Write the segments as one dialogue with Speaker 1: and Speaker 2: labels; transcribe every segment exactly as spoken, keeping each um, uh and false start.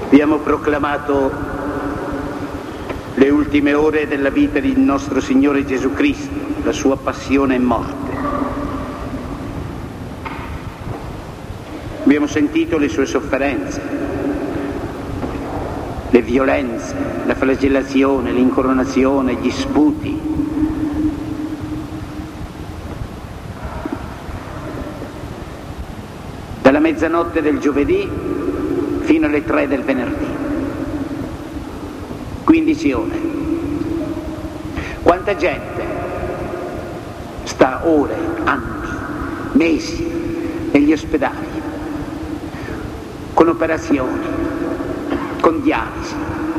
Speaker 1: Abbiamo proclamato le ultime ore della vita di nostro Signore Gesù Cristo, la sua passione e morte. Abbiamo sentito le sue sofferenze, le violenze, la flagellazione, l'incoronazione, gli sputi. Dalla mezzanotte del giovedì fino alle tre del venerdì. quindici ore. Quanta gente sta ore, anni, mesi negli ospedali, con operazioni, con dialisi.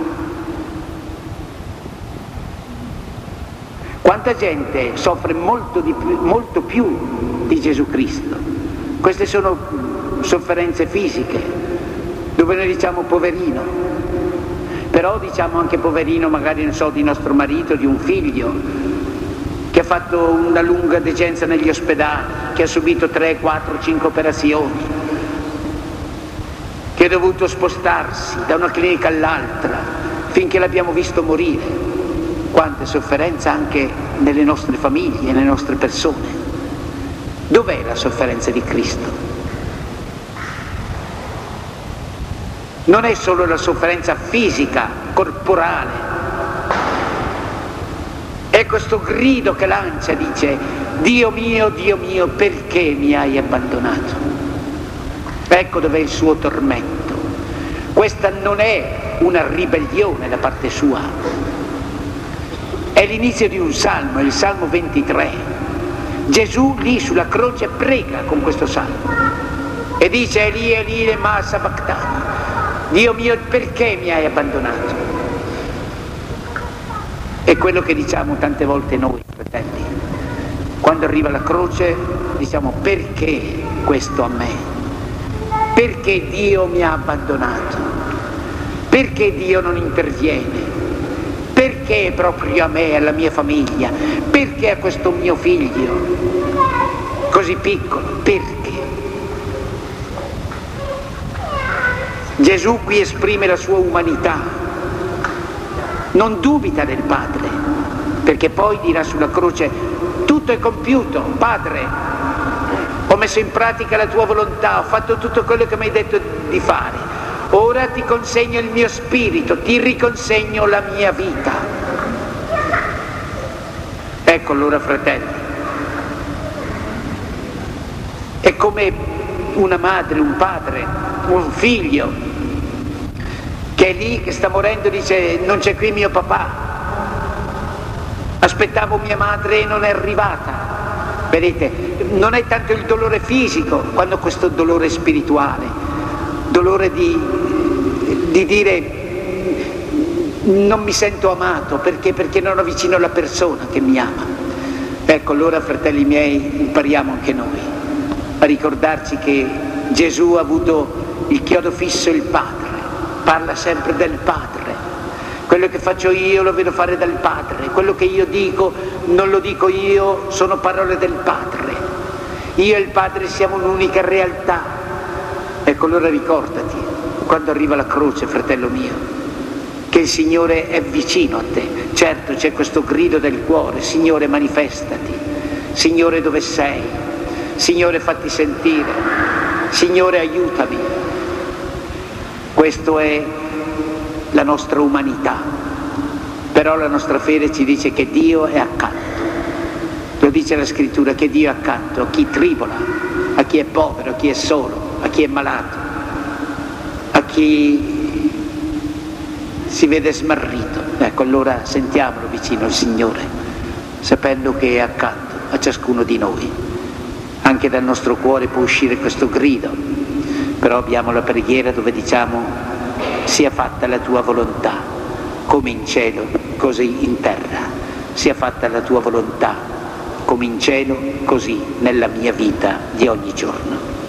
Speaker 1: Quanta gente soffre molto, di più, molto più di Gesù Cristo. Queste sono sofferenze fisiche, dove noi diciamo poverino, però diciamo anche poverino magari, non so, di nostro marito, di un figlio che ha fatto una lunga degenza negli ospedali, che ha subito tre, quattro, cinque operazioni, che è dovuto spostarsi da una clinica all'altra finché l'abbiamo visto morire. Quante sofferenze anche nelle nostre famiglie, nelle nostre persone. Dov'è la sofferenza di Cristo? Non è solo la sofferenza fisica, corporale, è questo grido che lancia, dice: Dio mio, Dio mio, perché mi hai abbandonato? Ecco dov'è il suo tormento. Questa non è una ribellione da parte sua, è l'inizio di un salmo, il Salmo ventitré. Gesù lì sulla croce prega con questo salmo e dice: Eli, Eli, lema sabachthani. Dio mio, perché mi hai abbandonato? È quello che diciamo tante volte noi, fratelli. Quando arriva la croce diciamo: perché questo a me? Perché Dio mi ha abbandonato? Perché Dio non interviene? Perché proprio a me e alla mia famiglia? Perché a questo mio figlio così piccolo? Perché? Gesù qui esprime la sua umanità, non dubita del Padre, perché poi dirà sulla croce: tutto è compiuto, Padre, ho messo in pratica la tua volontà, ho fatto tutto quello che mi hai detto di fare, ora ti consegno il mio spirito, ti riconsegno la mia vita. Ecco allora, fratelli, è come una madre, un padre, un figlio che è lì, che sta morendo, dice: non c'è qui mio papà, aspettavo mia madre e non è arrivata. Vedete, non è tanto il dolore fisico quanto questo dolore spirituale, dolore di, di dire: non mi sento amato, perché? Perché non ho vicino la persona che mi ama. Ecco allora, fratelli miei, impariamo anche noi a ricordarci che Gesù ha avuto il chiodo fisso, il Padre, parla sempre del Padre. Quello che faccio io lo vedo fare dal Padre, quello che io dico non lo dico io, sono parole del Padre. Io e il Padre siamo un'unica realtà. Ecco allora ricordati, quando arriva la croce, fratello mio, che il Signore è vicino a te. Certo, c'è questo grido del cuore: Signore, manifestati, Signore, dove sei? Signore, fatti sentire, Signore, aiutami. Questo è la nostra umanità, però la nostra fede ci dice che Dio è accanto. Lo dice la Scrittura, che Dio è accanto a chi tribola, a chi è povero, a chi è solo, a chi è malato, a chi si vede smarrito. Ecco allora sentiamolo vicino al Signore, sapendo che è accanto a ciascuno di noi. Anche dal nostro cuore può uscire questo grido, però abbiamo la preghiera dove diciamo: sia fatta la tua volontà, come in cielo, così in terra. Sia fatta la tua volontà, come in cielo, così nella mia vita di ogni giorno.